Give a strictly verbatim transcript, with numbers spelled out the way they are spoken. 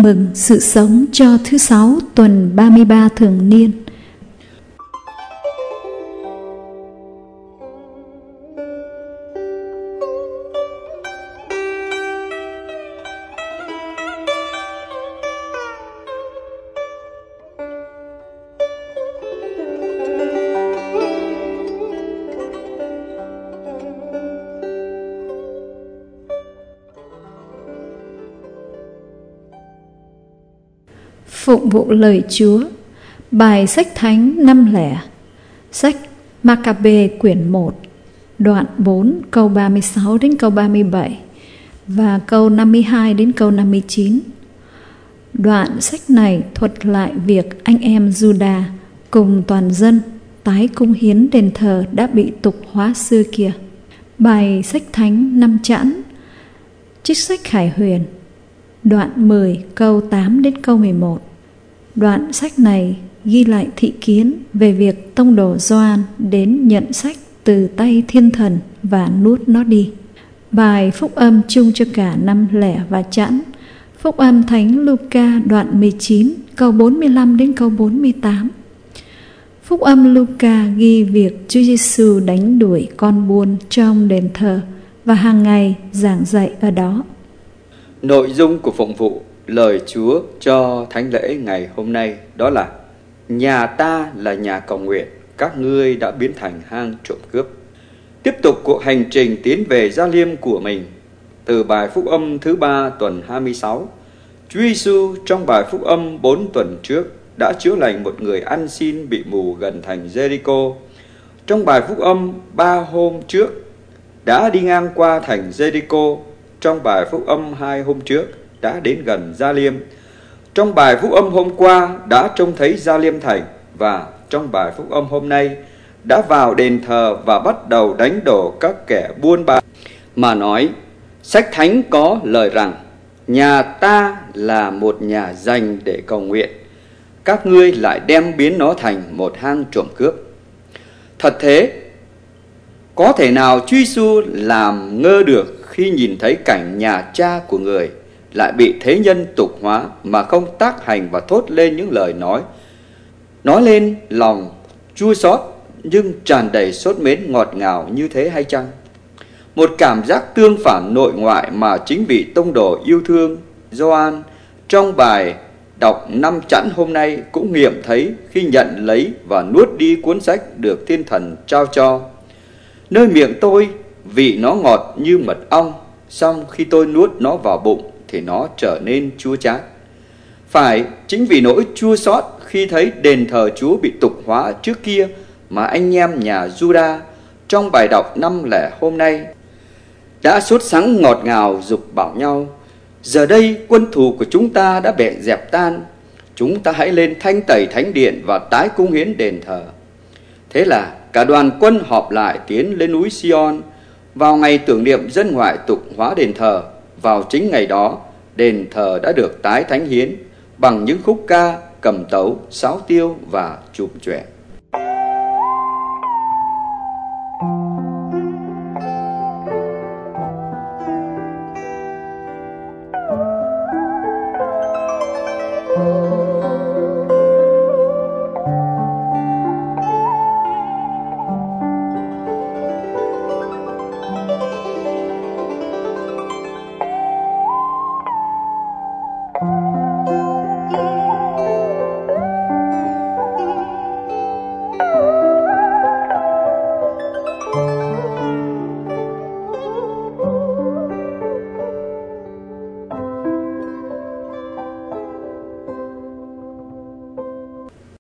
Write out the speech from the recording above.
mừng sự sống cho thứ sáu tuần ba mươi ba thường niên. Phụng vụ lời Chúa. Bài sách thánh năm lẻ. Sách Ma-ca-bê quyển một, đoạn bốn câu ba mươi sáu đến câu ba mươi bảy và câu năm mươi hai đến câu năm mươi chín. Đoạn sách này thuật lại việc anh em Giu-đa cùng toàn dân tái cúng hiến đền thờ đã bị tục hóa xưa kia. Bài sách thánh năm chẵn. Trích sách Khải Huyền, đoạn mười câu tám đến câu mười một. Đoạn sách này ghi lại thị kiến về việc tông đồ Gioan đến nhận sách từ tay thiên thần và nuốt nó đi. Bài phúc âm chung cho cả năm lẻ và chẵn. Phúc âm Thánh Luca đoạn mười chín câu bốn mươi lăm đến câu bốn mươi tám. Phúc âm Luca ghi việc Chúa Giêsu đánh đuổi con buôn trong đền thờ và hàng ngày giảng dạy ở đó. Nội dung của phụng vụ lời Chúa cho thánh lễ ngày hôm nay đó là: nhà ta là nhà cầu nguyện, các ngươi đã biến thành hang trộm cướp. Tiếp tục cuộc hành trình tiến về Gia Liêm của mình. Từ bài phúc âm thứ ba tuần hai mươi sáu, Chúa Giêsu trong bài phúc âm bốn tuần trước đã chữa lành một người ăn xin bị mù gần thành Jericho. Trong bài phúc âm ba hôm trước đã đi ngang qua thành Jericho. Trong bài phúc âm hai hôm trước đã đến gần Gia Liêm. Trong bài phúc âm hôm qua đã trông thấy Gia Liêm thành. Và trong bài phúc âm hôm nay đã vào đền thờ và bắt đầu đánh đổ các kẻ buôn bán. Mà nói, sách thánh có lời rằng: nhà ta là một nhà dành để cầu nguyện, các ngươi lại đem biến nó thành một hang trộm cướp. Thật thế, có thể nào Chúa Giêsu làm ngơ được khi nhìn thấy cảnh nhà cha của người lại bị thế nhân tục hóa mà không tác hành và thốt lên những lời nói nói lên lòng chua xót nhưng tràn đầy sốt mến ngọt ngào như thế hay chăng? Một cảm giác tương phản nội ngoại mà chính vị tông đồ yêu thương Gioan trong bài đọc năm chẵn hôm nay cũng nghiệm thấy khi nhận lấy và nuốt đi cuốn sách được thiên thần trao cho. Nơi miệng tôi vị nó ngọt như mật ong, song khi tôi nuốt nó vào bụng thì nó trở nên chua chát. Phải chính vì nỗi chua xót khi thấy đền thờ Chúa bị tục hóa trước kia mà anh em nhà Giu-đa trong bài đọc năm lẻ hôm nay đã sốt sắng ngọt ngào giục bảo nhau: giờ đây quân thù của chúng ta đã bị dẹp tan, chúng ta hãy lên thanh tẩy thánh điện và tái cúng hiến đền thờ. Thế là cả đoàn quân họp lại tiến lên núi Sion vào ngày tưởng niệm dân ngoại tục hóa đền thờ. Vào chính ngày đó, đền thờ đã được tái thánh hiến bằng những khúc ca, cầm tấu, sáo tiêu và chụp chọe.